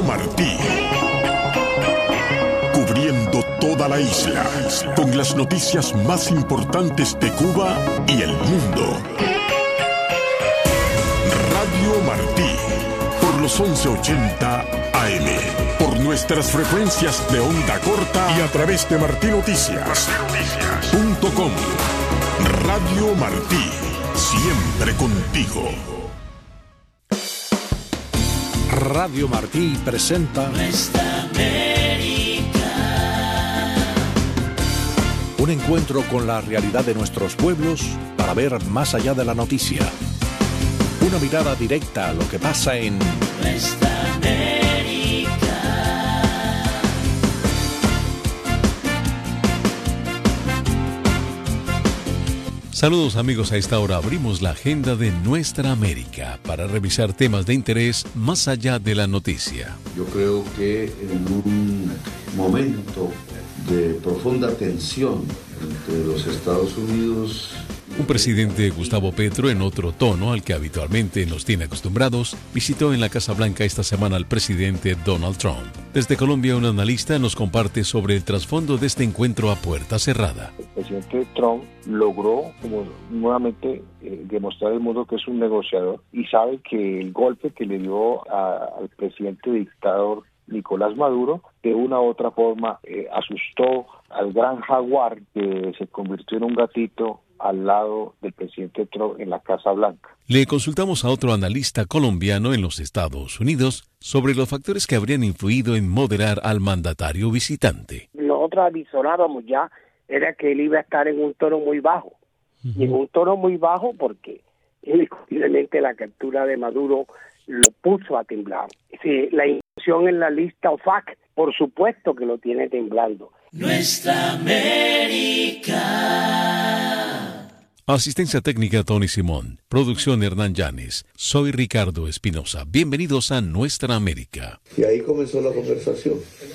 Martí. Cubriendo toda la isla, con las noticias más importantes de Cuba y el mundo. Radio Martí, por los 1180 AM, por nuestras frecuencias de onda corta y a través de martinoticias.com. Radio Martí, siempre contigo. Radio Martí presenta Nuestra América. Un encuentro con la realidad de nuestros pueblos para ver más allá de la noticia. Una mirada directa a lo que pasa en Nuestra América. Saludos amigos, a esta hora abrimos la agenda de Nuestra América para revisar temas de interés más allá de la noticia. Yo creo que en un momento de profunda tensión entre los Estados Unidos... Un presidente, Gustavo Petro, en otro tono al que habitualmente nos tiene acostumbrados, visitó en la Casa Blanca esta semana al presidente Donald Trump. Desde Colombia, un analista nos comparte sobre el trasfondo de este encuentro a puerta cerrada. El presidente Trump logró nuevamente demostrar al mundo que es un negociador y sabe que el golpe que le dio al presidente dictador Nicolás Maduro, de una u otra forma asustó al gran jaguar que se convirtió en un gatito al lado del presidente Trump en la Casa Blanca. Le consultamos a otro analista colombiano en los Estados Unidos sobre los factores que habrían influido en moderar al mandatario visitante. Nosotros avisorábamos ya, era que él iba a estar en un tono muy bajo. Y en un tono muy bajo porque indiscutiblemente la captura de Maduro lo puso a temblar. La inclusión en la lista OFAC, por supuesto que lo tiene temblando. Nuestra América. Asistencia técnica Tony Simón, producción Hernán Llanes. Soy Ricardo Espinosa. Bienvenidos a Nuestra América. Y ahí comenzó la conversación.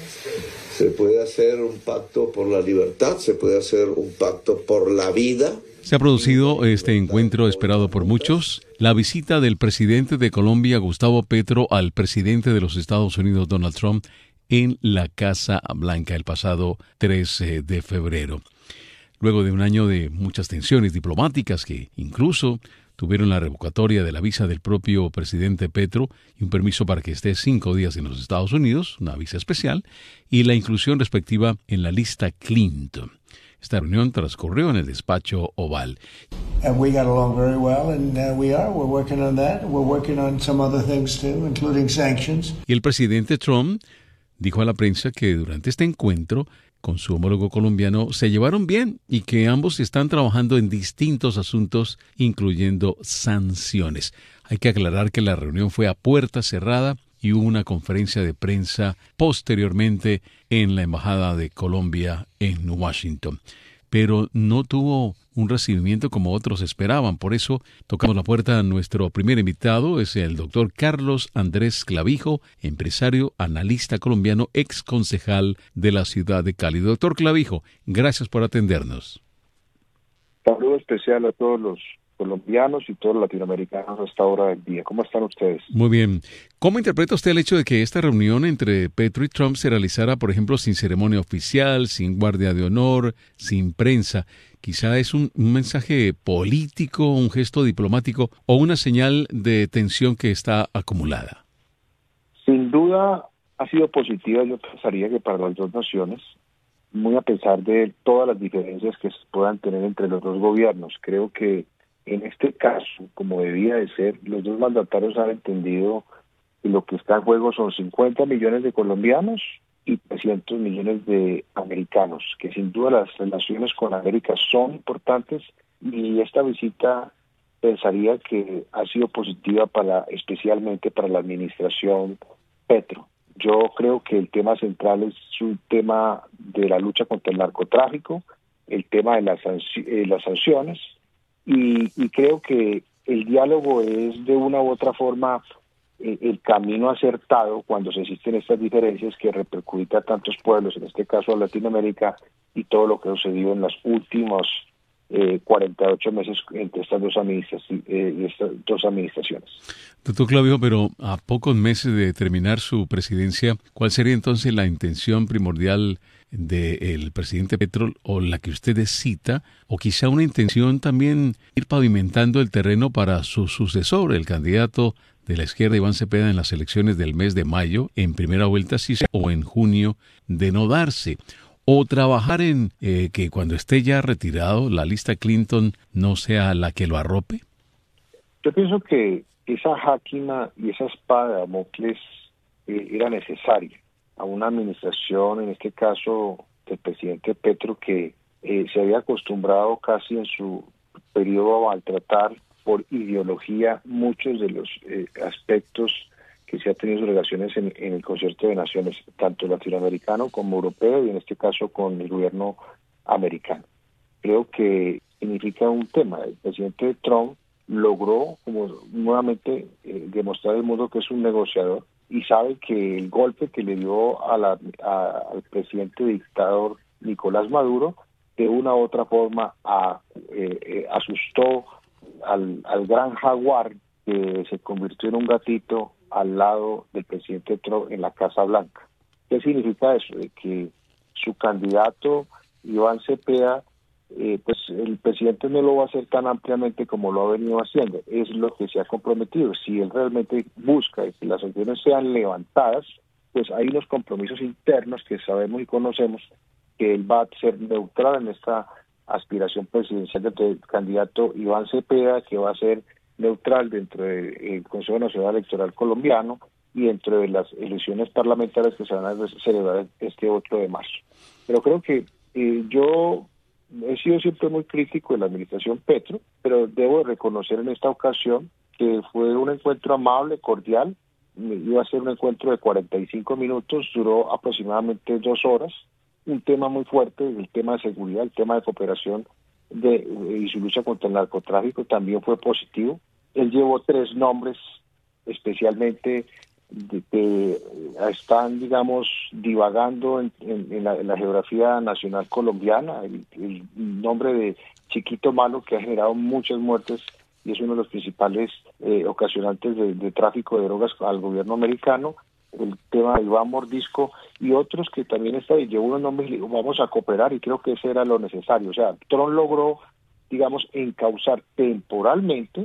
Se puede hacer un pacto por la libertad, se puede hacer un pacto por la vida. Se ha producido este encuentro esperado por muchos, la visita del presidente de Colombia, Gustavo Petro, al presidente de los Estados Unidos, Donald Trump, en la Casa Blanca el pasado 13 de febrero. Luego de un año de muchas tensiones diplomáticas que incluso tuvieron la revocatoria de la visa del propio presidente Petro y un permiso para que esté 5 días en los Estados Unidos, una visa especial, y la inclusión respectiva en la lista Clinton. Esta reunión transcurrió en el despacho Oval. We got along very well, and we're working on that. We're working on some other things too, including sanctions. Y el presidente Trump dijo a la prensa que durante este encuentro con su homólogo colombiano se llevaron bien y que ambos están trabajando en distintos asuntos, incluyendo sanciones. Hay que aclarar que la reunión fue a puerta cerrada y hubo una conferencia de prensa posteriormente en la Embajada de Colombia en Washington. Pero no tuvo un recibimiento como otros esperaban. Por eso tocamos la puerta a nuestro primer invitado, es el doctor Carlos Andrés Clavijo, empresario, analista colombiano, ex concejal de la ciudad de Cali. Doctor Clavijo, gracias por atendernos. Saludo especial a todos los colombianos y todos los latinoamericanos a esta hora del día. ¿Cómo están ustedes? Muy bien. ¿Cómo interpreta usted el hecho de que esta reunión entre Petro y Trump se realizara, por ejemplo, sin ceremonia oficial, sin guardia de honor, sin prensa? Quizá es un mensaje político, un gesto diplomático o una señal de tensión que está acumulada. Sin duda ha sido positiva, yo pensaría que para las dos naciones, muy a pesar de todas las diferencias que se puedan tener entre los dos gobiernos. Creo que en este caso, como debía de ser, los dos mandatarios han entendido que lo que está en juego son 50 millones de colombianos y 300 millones de americanos, que sin duda las relaciones con América son importantes y esta visita pensaría que ha sido positiva especialmente para la administración Petro. Yo creo que el tema central es un tema de la lucha contra el narcotráfico, el tema de las sanciones, y creo que el diálogo es de una u otra forma el camino acertado cuando se existen estas diferencias que repercuten a tantos pueblos, en este caso a Latinoamérica, y todo lo que ha sucedido en los últimos 48 meses entre estas dos administraciones. Doctor Clavijo, pero a pocos meses de terminar su presidencia, ¿cuál sería entonces la intención primordial del presidente Petro, o la que usted cita, o quizá una intención también ir pavimentando el terreno para su sucesor, el candidato de la izquierda Iván Cepeda, en las elecciones del mes de mayo, en primera vuelta sí, o en junio, de no darse? ¿O trabajar en que cuando esté ya retirado la lista Clinton no sea la que lo arrope? Yo pienso que esa jáquima y esa espada de Damocles era necesaria a una administración, en este caso del presidente Petro, que se había acostumbrado casi en su periodo a maltratar por ideología muchos de los aspectos que se ha tenido sus relaciones en el concierto de naciones, tanto latinoamericano como europeo, y en este caso con el gobierno americano. Creo que significa un tema. El presidente Trump logró, como nuevamente, demostrar al mundo que es un negociador, y sabe que el golpe que le dio al presidente dictador Nicolás Maduro, de una u otra forma asustó al gran jaguar, que se convirtió en un gatito al lado del presidente Trump en la Casa Blanca. ¿Qué significa eso? De que su candidato, Iván Cepeda, pues el presidente no lo va a hacer tan ampliamente como lo ha venido haciendo. Es lo que se ha comprometido. Si él realmente busca que las sanciones sean levantadas, pues hay unos compromisos internos que sabemos y conocemos, que él va a ser neutral en esta aspiración presidencial del candidato Iván Cepeda, que va a ser neutral dentro del Consejo Nacional Electoral colombiano y dentro de las elecciones parlamentarias que se van a celebrar este 8 de marzo. Pero creo que yo he sido siempre muy crítico de la administración Petro, pero debo reconocer en esta ocasión que fue un encuentro amable, cordial. Iba a ser un encuentro de 45 minutos, duró aproximadamente 2 horas. Un tema muy fuerte, el tema de seguridad, el tema de cooperación y su lucha contra el narcotráfico también fue positivo. Él llevó 3 nombres, especialmente que están, digamos, divagando en la geografía nacional colombiana. El nombre de Chiquito Malo, que ha generado muchas muertes y es uno de los principales ocasionantes de tráfico de drogas al gobierno americano. El tema de Iván Mordisco y otros que también está y llevó unos nombres y vamos a cooperar, y creo que eso era lo necesario. O sea, Trump logró, digamos, encauzar temporalmente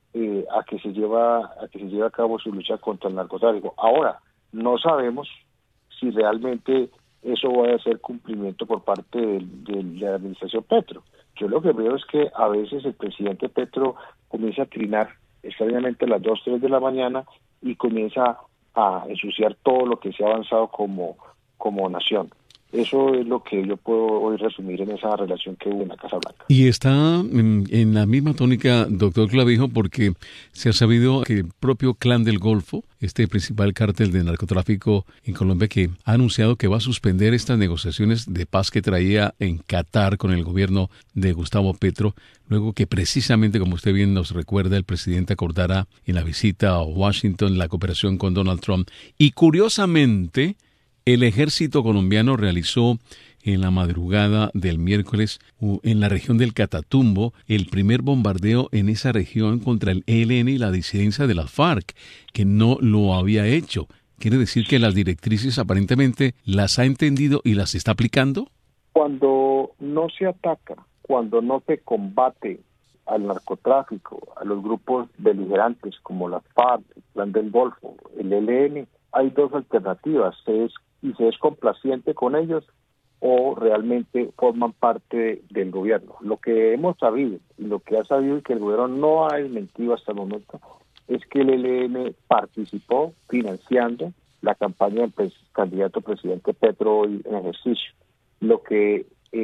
a que se lleve a cabo su lucha contra el narcotráfico. Ahora, no sabemos si realmente eso va a ser cumplimiento por parte de la administración Petro. Yo lo que veo es que a veces el presidente Petro comienza a trinar extrañamente a las 2, 3 de la mañana y comienza a ensuciar todo lo que se ha avanzado como nación. Eso es lo que yo puedo hoy resumir en esa relación que hubo en la Casa Blanca. Y está en la misma tónica, doctor Clavijo, porque se ha sabido que el propio Clan del Golfo, este principal cártel de narcotráfico en Colombia, que ha anunciado que va a suspender estas negociaciones de paz que traía en Qatar con el gobierno de Gustavo Petro, luego que precisamente, como usted bien nos recuerda, el presidente acordara en la visita a Washington la cooperación con Donald Trump. Y curiosamente, el ejército colombiano realizó en la madrugada del miércoles en la región del Catatumbo el primer bombardeo en esa región contra el ELN y la disidencia de las FARC, que no lo había hecho. ¿Quiere decir que las directrices aparentemente las ha entendido y las está aplicando? Cuando no se ataca, cuando no se combate al narcotráfico, a los grupos beligerantes como las FARC, el Clan del Golfo, el ELN, hay 2 alternativas: y se es complaciente con ellos o realmente forman parte del gobierno. Lo que hemos sabido y lo que ha sabido y que el gobierno no ha desmentido hasta el momento es que el ELN participó financiando la campaña del candidato presidente Petro hoy en ejercicio. Lo que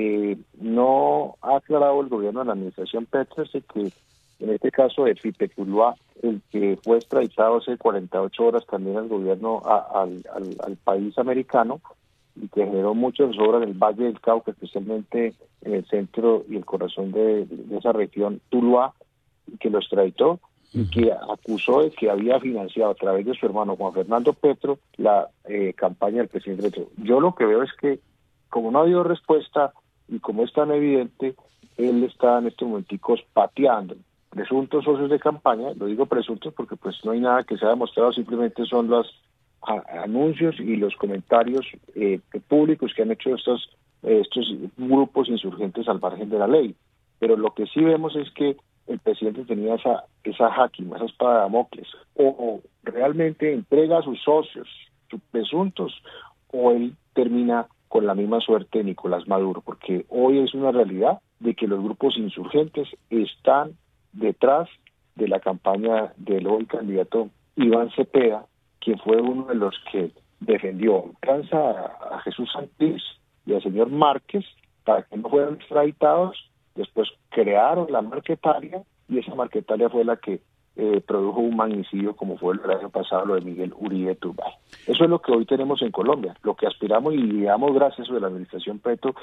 no ha aclarado el gobierno de la administración Petro es que en este caso de Pipe Tuluá, el que fue extraditado hace 48 horas también al gobierno, al país americano, y que generó muchas obras en el Valle del Cauca, especialmente en el centro y el corazón de esa región, Tuluá, y que lo extraditó y que acusó de que había financiado a través de su hermano Juan Fernando Petro la campaña del presidente Petro. Yo lo que veo es que, como no ha habido respuesta y como es tan evidente, él está en estos momenticos pateando presuntos socios de campaña. Lo digo presuntos porque pues no hay nada que se ha demostrado, simplemente son los anuncios y los comentarios públicos que han hecho estos grupos insurgentes al margen de la ley. Pero lo que sí vemos es que el presidente tenía esa jáquima, esa espada de Damocles, o realmente entrega a sus socios, sus presuntos, o él termina con la misma suerte de Nicolás Maduro, porque hoy es una realidad de que los grupos insurgentes están detrás de la campaña del hoy candidato Iván Cepeda, quien fue uno de los que defendió a Jesús Santrich y al señor Márquez para que no fueran extraditados. Después crearon la Marquetalia y esa Marquetalia fue la que produjo un magnicidio como fue el año pasado lo de Miguel Uribe Turbay. Eso es lo que hoy tenemos en Colombia, lo que aspiramos y damos gracias a la administración Petro,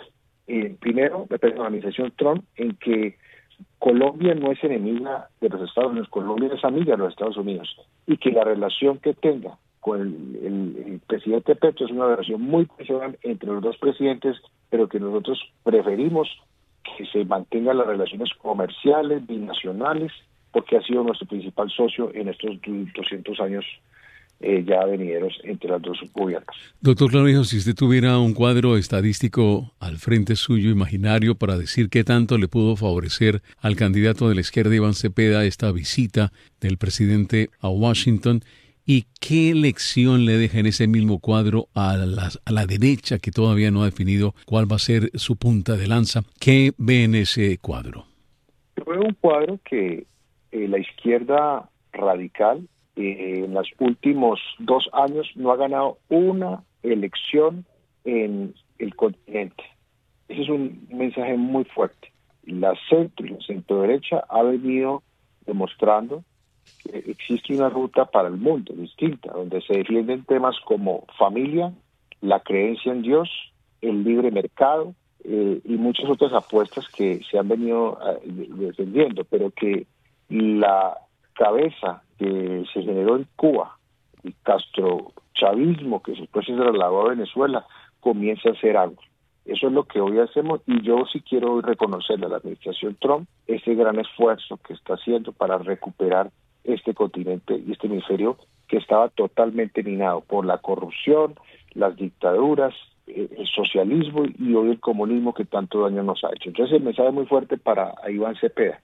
la administración Trump, en que Colombia no es enemiga de los Estados Unidos, Colombia es amiga de los Estados Unidos, y que la relación que tenga con el presidente Petro es una relación muy personal entre los dos presidentes, pero que nosotros preferimos que se mantengan las relaciones comerciales, binacionales, porque ha sido nuestro principal socio en estos 200 años ya venideros entre los dos gobiernos. Doctor Clavijo, si usted tuviera un cuadro estadístico al frente suyo imaginario para decir qué tanto le pudo favorecer al candidato de la izquierda Iván Cepeda esta visita del presidente a Washington, ¿y qué lección le deja en ese mismo cuadro a la derecha que todavía no ha definido cuál va a ser su punta de lanza? ¿Qué ve en ese cuadro? Yo veo un cuadro que la izquierda radical en los últimos 2 años no ha ganado una elección en el continente. Ese es un mensaje muy fuerte. La centro y la centro derecha ha venido demostrando que existe una ruta para el mundo distinta, donde se defienden temas como familia, la creencia en Dios, el libre mercado y muchas otras apuestas que se han venido defendiendo, pero que la cabeza que se generó en Cuba, el castrochavismo que después se trasladó a Venezuela, comienza a hacer algo. Eso es lo que hoy hacemos y yo sí quiero reconocerle a la administración Trump ese gran esfuerzo que está haciendo para recuperar este continente y este hemisferio que estaba totalmente minado por la corrupción, las dictaduras, el socialismo y hoy el comunismo que tanto daño nos ha hecho. Entonces el mensaje es muy fuerte para Iván Cepeda.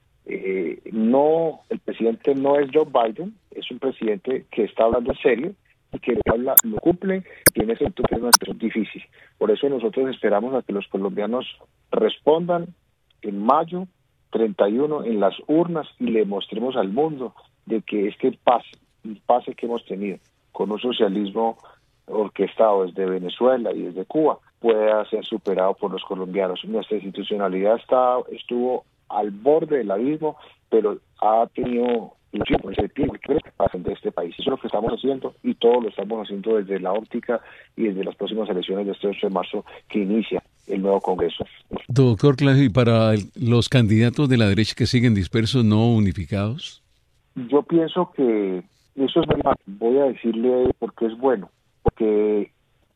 El presidente no es Joe Biden, es un presidente que está hablando en serio y que lo cumple, tiene ese momento que es una situación difícil. Por eso nosotros esperamos a que los colombianos respondan en mayo 31 en las urnas y le mostremos al mundo de que el pase que hemos tenido con un socialismo orquestado desde Venezuela y desde Cuba pueda ser superado por los colombianos. Nuestra institucionalidad estuvo al borde del abismo, pero ha tenido ese tiempo que pasan de este país. Eso es lo que estamos haciendo y todo lo estamos haciendo desde la óptica y desde las próximas elecciones de este 8 de marzo que inicia el nuevo Congreso. Doctor Clavijo, ¿y para los candidatos de la derecha que siguen dispersos, no unificados? Yo pienso que eso es bueno. Voy a decirle por qué es bueno. Porque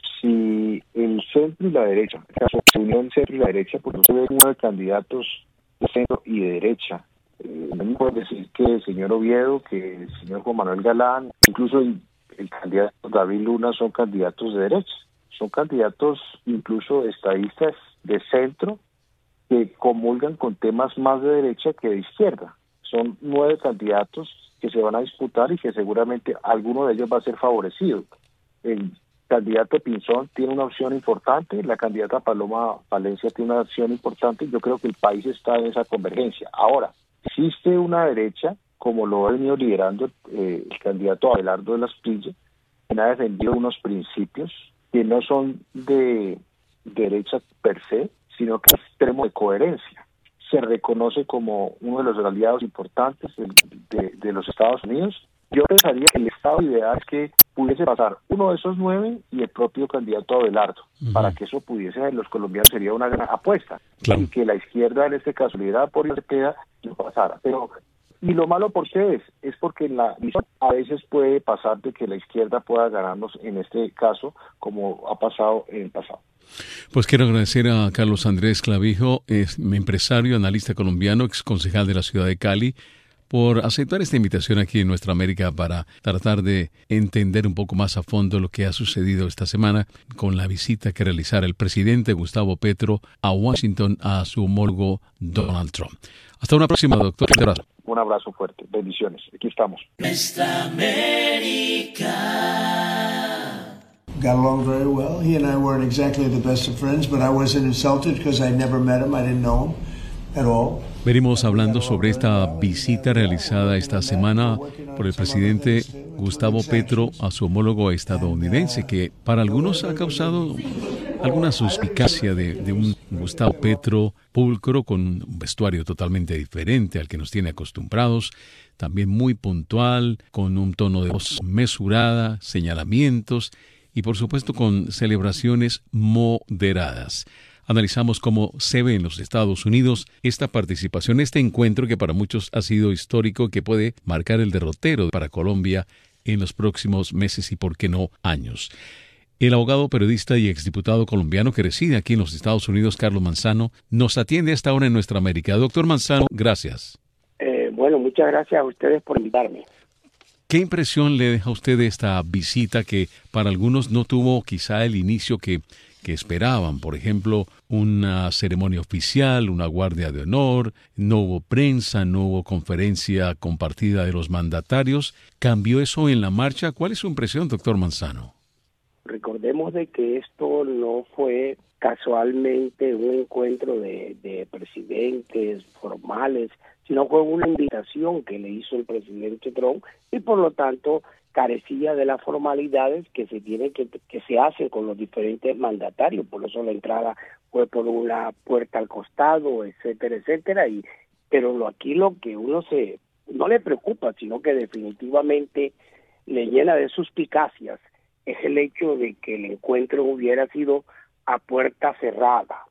si el centro y la derecha, en este caso se unió el centro y la derecha, pues no se ve uno de candidatos de centro y de derecha. No puedo decir que el señor Oviedo, que el señor Juan Manuel Galán, incluso el candidato David Luna son candidatos de derecha. Son candidatos incluso estadistas de centro que comulgan con temas más de derecha que de izquierda. Son 9 candidatos que se van a disputar y que seguramente alguno de ellos va a ser favorecido. El candidato Pinzón tiene una opción importante, la candidata Paloma Valencia tiene una opción importante y yo creo que el país está en esa convergencia. Ahora, existe una derecha, como lo ha venido liderando el candidato Abelardo de las Prille, que ha defendido unos principios que no son de derecha per se, sino que es extremo de coherencia. Se reconoce como uno de los aliados importantes de los Estados Unidos. Yo pensaría que el estado ideal es que pudiese pasar uno de esos 9 y el propio candidato Abelardo. Para que eso pudiese en los colombianos sería una gran apuesta. Claro. Y que la izquierda, en este caso, liderada por Cepeda, no pasara. Y lo malo por qué es porque en la a veces puede pasar de que la izquierda pueda ganarnos en este caso, como ha pasado en el pasado. Pues quiero agradecer a Carlos Andrés Clavijo, empresario, analista colombiano, ex concejal de la ciudad de Cali, por aceptar esta invitación aquí en Nuestra América para tratar de entender un poco más a fondo lo que ha sucedido esta semana con la visita que realizara el presidente Gustavo Petro a Washington a su homólogo Donald Trump. Hasta una próxima, doctor. Un abrazo. Un abrazo fuerte. Bendiciones. Aquí estamos. Nuestra América. Got along very well. He and I weren't exactly the best of friends, but I wasn't insulted because I'd never met him. I didn't know him at all. Venimos hablando sobre esta visita realizada esta semana por el presidente Gustavo Petro a su homólogo estadounidense, que para algunos ha causado alguna suspicacia de un Gustavo Petro pulcro con un vestuario totalmente diferente al que nos tiene acostumbrados, también muy puntual, con un tono de voz mesurada, señalamientos y por supuesto con celebraciones moderadas. Analizamos cómo se ve en los Estados Unidos esta participación, este encuentro que para muchos ha sido histórico, que puede marcar el derrotero para Colombia en los próximos meses y, por qué no, años. El abogado, periodista y exdiputado colombiano que reside aquí en los Estados Unidos, Carlos Manzano, nos atiende a esta hora en Nuestra América. Doctor Manzano, gracias. Bueno, muchas gracias a ustedes por invitarme. ¿Qué impresión le deja a usted de esta visita que para algunos no tuvo quizá el inicio que esperaban? Por ejemplo, una ceremonia oficial, una guardia de honor, no hubo prensa, no hubo conferencia compartida de los mandatarios. ¿Cambió eso en la marcha? ¿Cuál es su impresión, doctor Manzano? Recordemos de que esto no fue casualmente un encuentro de presidentes formales, sino fue una invitación que le hizo el presidente Trump y por lo tanto carecía de las formalidades que se hacen con los diferentes mandatarios. Por eso la entrada fue por una puerta al costado, etcétera, etcétera. Pero aquí lo que uno no le preocupa, sino que definitivamente le llena de suspicacias, es el hecho de que el encuentro hubiera sido a puerta cerrada.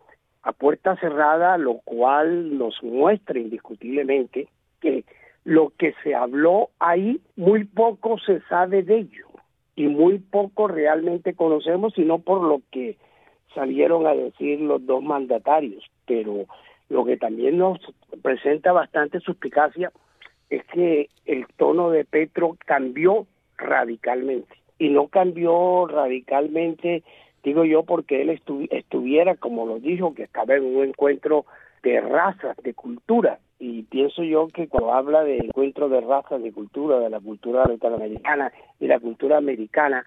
A puerta cerrada, lo cual nos muestra indiscutiblemente que lo que se habló ahí, muy poco se sabe de ello y muy poco realmente conocemos, sino por lo que salieron a decir los dos mandatarios. Pero lo que también nos presenta bastante suspicacia es que el tono de Petro cambió radicalmente. Y no cambió radicalmente, digo yo, porque él estuviera, como lo dijo, que estaba en un encuentro de razas, de cultura. Y pienso yo que cuando habla de encuentro de razas, de cultura, de la cultura latinoamericana y la cultura americana,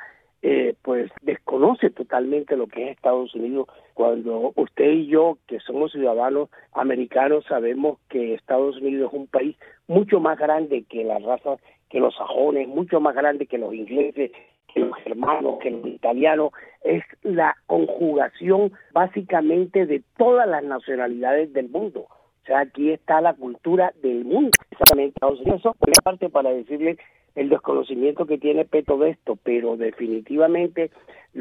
pues desconoce totalmente lo que es Estados Unidos. Cuando usted y yo, que somos ciudadanos americanos, sabemos que Estados Unidos es un país mucho más grande que las razas, que los sajones, mucho más grande que los ingleses, que los germanos, que los italianos. Es la conjugación básicamente de todas las nacionalidades del mundo. O sea, aquí está la cultura del mundo. Exactamente. Eso, por una parte, para decirle el desconocimiento que tiene Petro de esto, pero definitivamente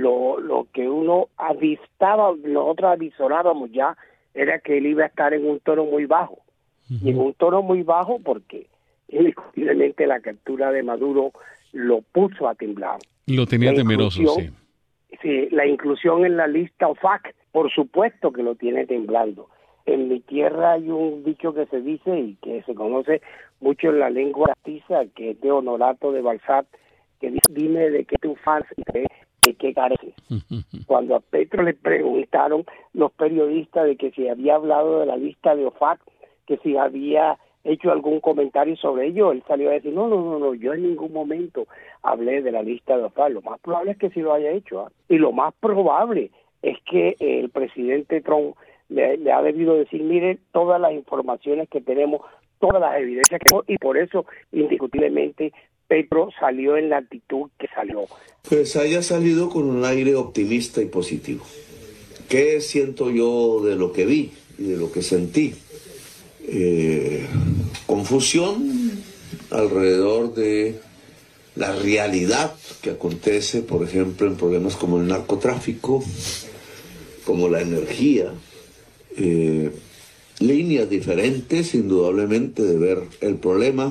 lo que uno avistaba, nosotros avisorábamos ya, era que él iba a estar en un tono muy bajo. Y en un tono muy bajo porque indiscutiblemente la captura de Maduro lo puso a temblar. Lo tenía temeroso, sí. Sí, la inclusión en la lista OFAC, por supuesto que lo tiene temblando. En mi tierra hay un dicho que se dice y que se conoce mucho en la lengua castiza, que es de Honorato de Balzac, que dice: dime de qué tú fans y de qué careces. Cuando a Petro le preguntaron los periodistas de que si había hablado de la lista de OFAC, que si había hecho algún comentario sobre ello, él salió a decir, no, yo en ningún momento hablé de la lista de OFAC. Lo más probable es que sí lo haya hecho, ¿eh? Y lo más probable es que el presidente Trump le ha debido decir, mire, todas las informaciones que tenemos, todas las evidencias que tenemos, y por eso, indiscutiblemente, Petro salió en la actitud que salió. Pues haya salido con un aire optimista y positivo. ¿Qué siento yo de lo que vi y de lo que sentí? Confusión alrededor de la realidad que acontece, por ejemplo, en problemas como el narcotráfico, como la energía, líneas diferentes, indudablemente, de ver el problema,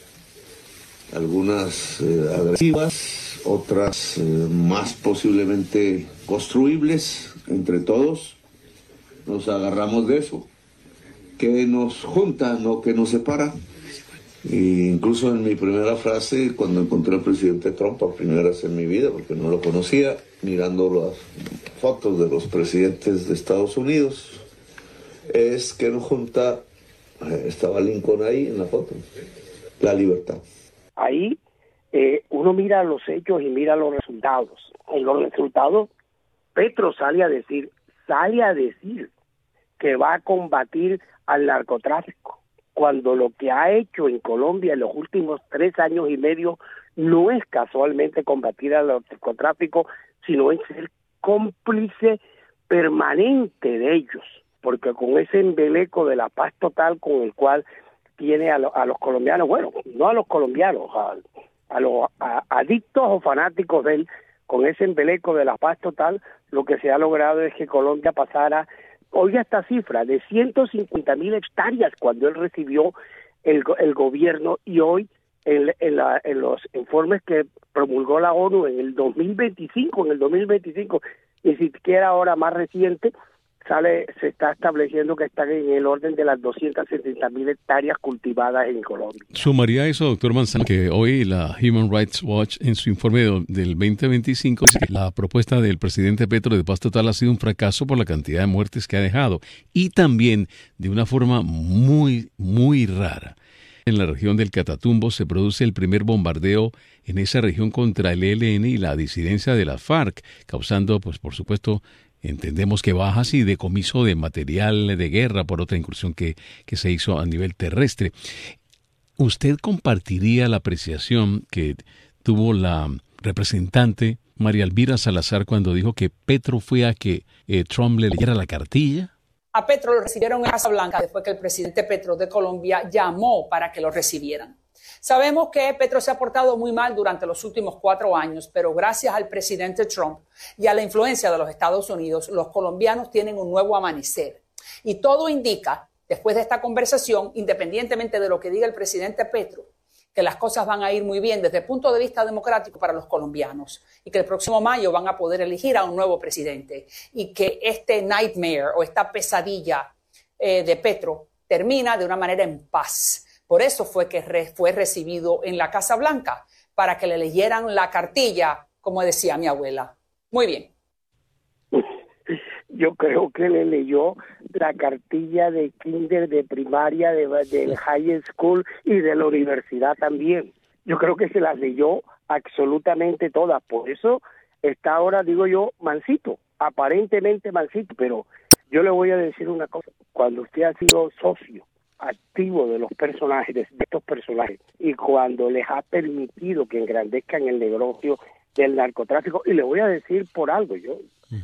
algunas agresivas, otras más posiblemente construibles, entre todos nos agarramos de eso, que nos junta, no que nos separa. Y incluso en mi primera frase, cuando encontré al presidente Trump por primera vez en mi vida, porque no lo conocía, mirando las fotos de los presidentes de Estados Unidos, es que nos junta, estaba Lincoln ahí en la foto, la libertad. Ahí uno mira los hechos y mira los resultados. En los resultados, Petro sale a decir que va a combatir al narcotráfico, cuando lo que ha hecho en Colombia en los últimos 3 años y medio no es casualmente combatir al narcotráfico, sino en ser cómplice permanente de ellos, porque con ese embeleco de la paz total con el cual tiene a los colombianos, bueno, no a los colombianos, a los adictos o fanáticos de él, con ese embeleco de la paz total, lo que se ha logrado es que Colombia pasara, oiga esta cifra, de 150.000 hectáreas cuando él recibió el gobierno, y hoy en los informes que promulgó la ONU en el 2025, ni siquiera ahora más reciente, se está estableciendo que están en el orden de las 270.000 hectáreas cultivadas en Colombia. Sumaría eso, doctor Manzano, que hoy la Human Rights Watch, en su informe del 2025, dice que la propuesta del presidente Petro de paz total ha sido un fracaso por la cantidad de muertes que ha dejado, y también de una forma muy, muy rara. En la región del Catatumbo se produce el primer bombardeo en esa región contra el ELN y la disidencia de la FARC, causando, pues por supuesto, entendemos que bajas y decomiso de material de guerra por otra incursión que se hizo a nivel terrestre. ¿Usted compartiría la apreciación que tuvo la representante María Elvira Salazar cuando dijo que Petro fue a que Trump le leyera la cartilla? A Petro lo recibieron en Casa Blanca después que el presidente Petro de Colombia llamó para que lo recibieran. Sabemos que Petro se ha portado muy mal durante los últimos 4 años, pero gracias al presidente Trump y a la influencia de los Estados Unidos, los colombianos tienen un nuevo amanecer. Y todo indica, después de esta conversación, independientemente de lo que diga el presidente Petro, que las cosas van a ir muy bien desde el punto de vista democrático para los colombianos y que el próximo mayo van a poder elegir a un nuevo presidente y que este nightmare o esta pesadilla de Petro termina de una manera en paz. Por eso fue que fue recibido en la Casa Blanca, para que le leyeran la cartilla, como decía mi abuela. Muy bien. Yo creo que le leyó la cartilla de kinder, de primaria, del high school y de la universidad también. Yo creo que se las leyó absolutamente todas. Por eso está ahora, digo yo, mansito, aparentemente mansito. Pero yo le voy a decir una cosa. Cuando usted ha sido socio activo de los personajes, de estos personajes, y cuando les ha permitido que engrandezcan el negocio del narcotráfico, y le voy a decir por algo, yo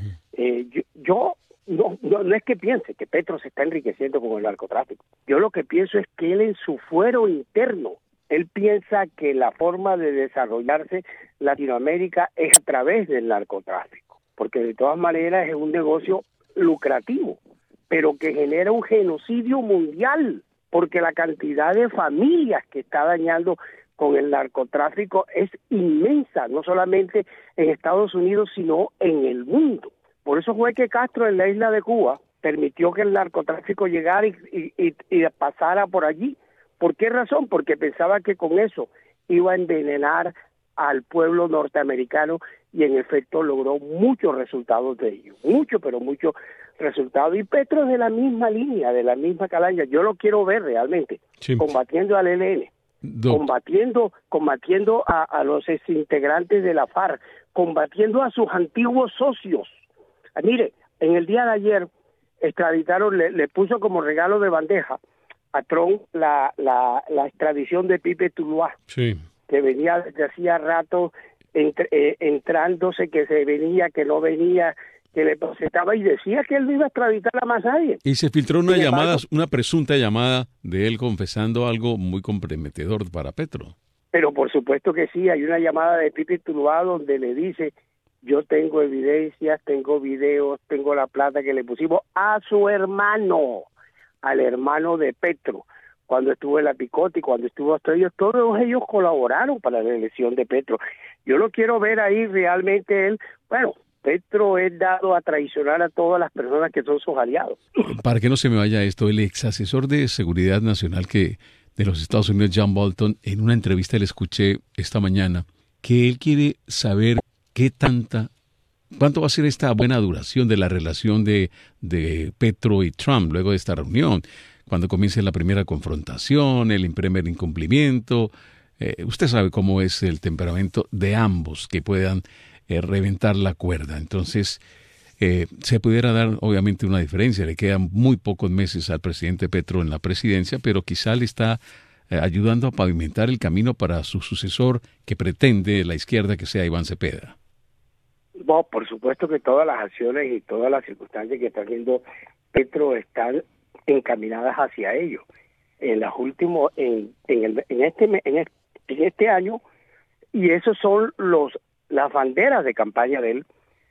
no es que piense que Petro se está enriqueciendo con el narcotráfico. Yo lo que pienso es que él en su fuero interno, él piensa que la forma de desarrollarse Latinoamérica es a través del narcotráfico, porque de todas maneras es un negocio lucrativo, pero que genera un genocidio mundial, porque la cantidad de familias que está dañando con el narcotráfico es inmensa, no solamente en Estados Unidos, sino en el mundo. Por eso fue que Castro en la isla de Cuba permitió que el narcotráfico llegara y pasara por allí. ¿Por qué razón? Porque pensaba que con eso iba a envenenar al pueblo norteamericano, y en efecto logró muchos resultados de ello, muchos resultados. Y Petro es de la misma línea, de la misma calaña. Yo lo quiero ver realmente, sí, combatiendo al ELN, combatiendo a los exintegrantes de la FARC, combatiendo a sus antiguos socios. Mire, en el día de ayer extraditaron, le puso como regalo de bandeja a Trump la extradición de Pipe Tuluá, sí, que venía desde hacía rato entrándose, que se venía, que no venía, que le presentaba y decía que él no iba a extraditar a más nadie. Y se filtró una presunta llamada de él confesando algo muy comprometedor para Petro. Pero por supuesto que sí, hay una llamada de Pipe Tuluá donde le dice: yo tengo evidencias, tengo videos, tengo la plata que le pusimos a su hermano, al hermano de Petro, cuando estuvo en la Picota y cuando estuvo hasta ellos, todos ellos colaboraron para la elección de Petro. Yo lo quiero ver ahí realmente él, bueno, Petro es dado a traicionar a todas las personas que son sus aliados. Para que no se me vaya esto, el ex asesor de Seguridad Nacional de los Estados Unidos, John Bolton, en una entrevista le escuché esta mañana que él quiere saber cuánto va a ser esta buena duración de la relación de Petro y Trump luego de esta reunión, cuando comience la primera confrontación, el primer incumplimiento. Usted sabe cómo es el temperamento de ambos, que puedan reventar la cuerda. Entonces, se pudiera dar obviamente una diferencia. Le quedan muy pocos meses al presidente Petro en la presidencia, pero quizá le está ayudando a pavimentar el camino para su sucesor, que pretende la izquierda que sea Iván Cepeda. Bueno, por supuesto que todas las acciones y todas las circunstancias que está haciendo Petro están encaminadas hacia ello. En las últimos, en este año, y esos son las banderas de campaña de él.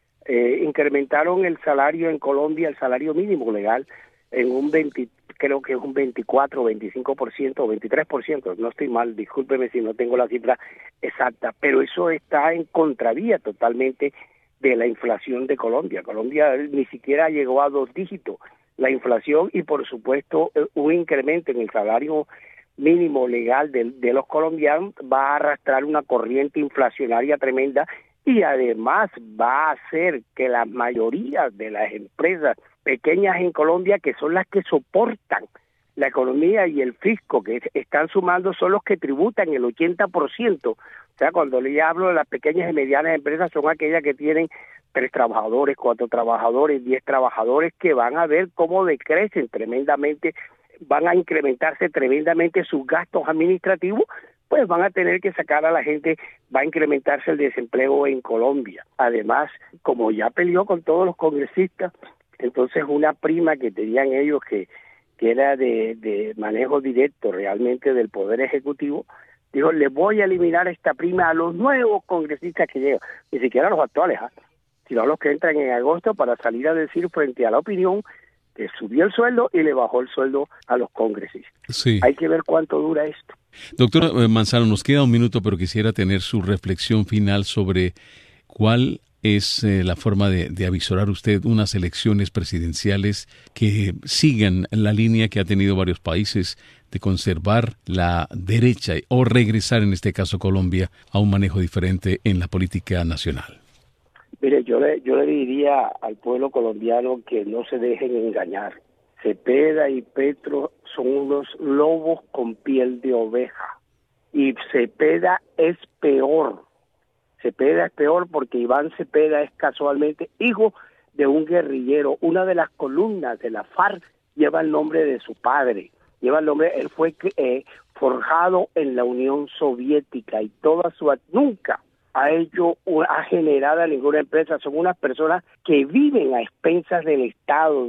Incrementaron el salario en Colombia, el salario mínimo legal, en creo que es un 24, 25% o 23%, no estoy mal, discúlpeme si no tengo la cifra exacta, pero eso está en contravía totalmente de la inflación de Colombia. Colombia ni siquiera llegó a 2 dígitos la inflación, y por supuesto un incremento en el salario mínimo legal de los colombianos va a arrastrar una corriente inflacionaria tremenda, y además va a hacer que la mayoría de las empresas pequeñas en Colombia, que son las que soportan la economía y el fisco que están sumando, son los que tributan el 80%. O sea, cuando le hablo de las pequeñas y medianas empresas, son aquellas que tienen 3 trabajadores, 4 trabajadores, 10 trabajadores, que van a ver cómo decrecen tremendamente, van a incrementarse tremendamente sus gastos administrativos, pues van a tener que sacar a la gente, va a incrementarse el desempleo en Colombia. Además, como ya peleó con todos los congresistas, entonces una prima que tenían ellos que era de manejo directo realmente del Poder Ejecutivo, dijo, le voy a eliminar esta prima a los nuevos congresistas que llegan, ni siquiera a los actuales, sino a los que entran en agosto, para salir a decir frente a la opinión que subió el sueldo y le bajó el sueldo a los congresistas. Sí. Hay que ver cuánto dura esto. Doctor Manzano, nos queda un minuto, pero quisiera tener su reflexión final sobre cuál es la forma de avisorar usted unas elecciones presidenciales que sigan la línea que ha tenido varios países de conservar la derecha o regresar, en este caso Colombia, a un manejo diferente en la política nacional. Mire, yo le diría al pueblo colombiano que no se dejen engañar. Cepeda y Petro son unos lobos con piel de oveja, y Cepeda es peor. Cepeda es peor porque Iván Cepeda es casualmente hijo de un guerrillero. Una de las columnas de la FARC lleva el nombre de su padre. Él fue forjado en la Unión Soviética, y nunca ha generado ninguna empresa. Son unas personas que viven a expensas del Estado,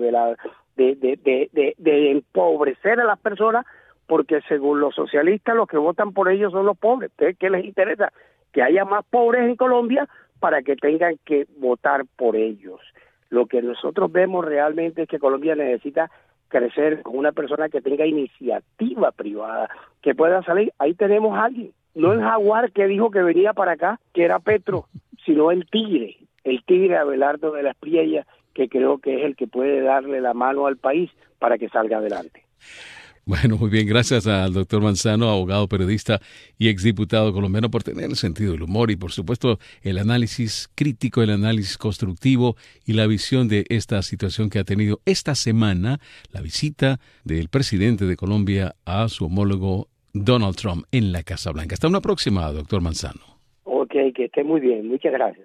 de empobrecer a las personas, porque según los socialistas los que votan por ellos son los pobres. ¿Qué les interesa? Que haya más pobres en Colombia para que tengan que votar por ellos. Lo que nosotros vemos realmente es que Colombia necesita crecer con una persona que tenga iniciativa privada, que pueda salir. Ahí tenemos a alguien, no el jaguar que dijo que venía para acá, que era Petro, sino el tigre Abelardo de la Espriella, que creo que es el que puede darle la mano al país para que salga adelante. Bueno, muy bien, gracias al doctor Manzano, abogado, periodista y exdiputado colombiano, por tener el sentido del humor y, por supuesto, el análisis crítico, el análisis constructivo y la visión de esta situación que ha tenido esta semana la visita del presidente de Colombia a su homólogo Donald Trump en la Casa Blanca. Hasta una próxima, doctor Manzano. Ok, que esté muy bien. Muchas gracias.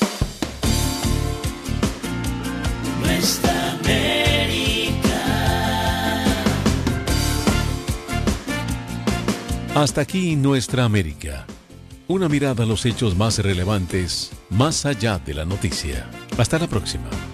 Nuestra América. Hasta aquí Nuestra América. Una mirada a los hechos más relevantes, más allá de la noticia. Hasta la próxima.